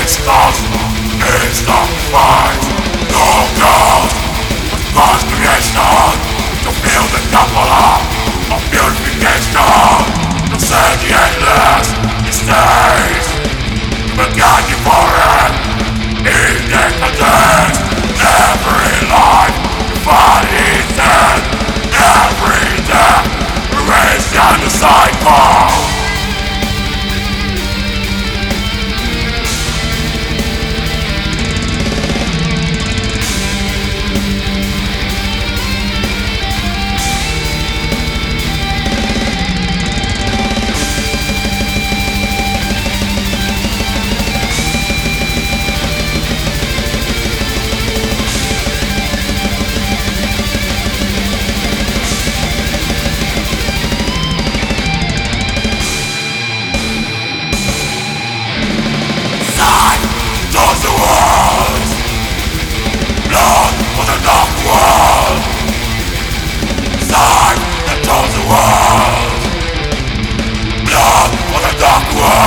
It's the fight, no doubt. God's creation, to feel the Kabbalah of purification. To say the endless, it stays. Began you for it, in decadence. Every life, your body is dead. Every death, erased and the cycle. Blood for the dark world.